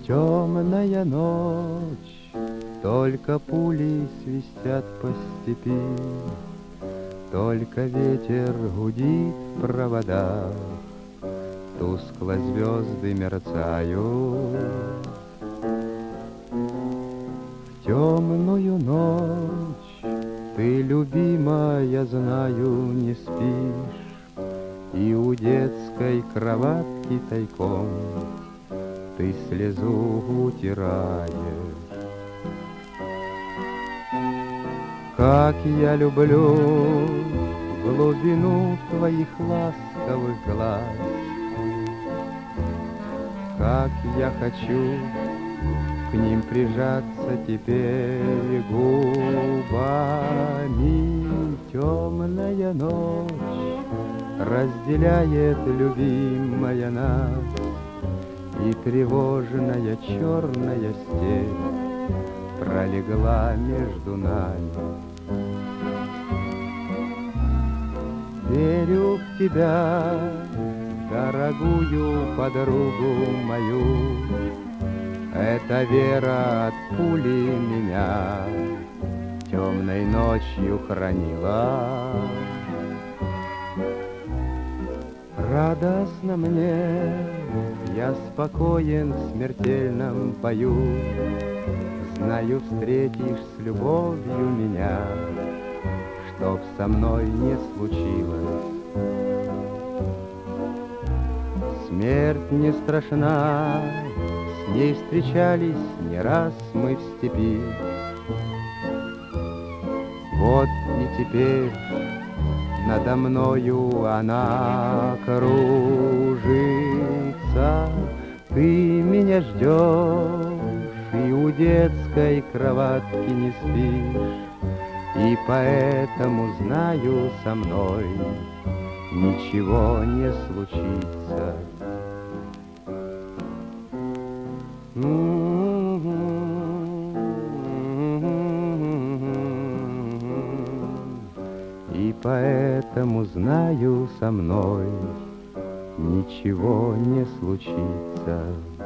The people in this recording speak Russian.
Темная ночь, только пули свистят по степи, только ветер гудит в проводах, тускло звезды мерцают. В темную ночь ты, любимая, знаю, не спишь, и у детской кроватки тайком ты слезу утираешь. Как я люблю глубину твоих ласковых глаз, как я хочу к ним прижаться теперь губами. Темная ночь разделяет, любимая, нас, и тревожная черная степь пролегла между нами. Верю в тебя, дорогую подругу мою, эта вера от пули меня темной ночью хранила. Радостно мне, я спокоен в смертельном бою, знаю, встретишь с любовью меня, чтоб со мной не случилось. Смерть не страшна, с ней встречались не раз мы в степи. Вот и теперь надо мною она кружится. Ты меня ждешь и у детской кроватки не спишь, и поэтому знаю, со мной ничего не случится. И поэтому знаю, со мной ничего не случится.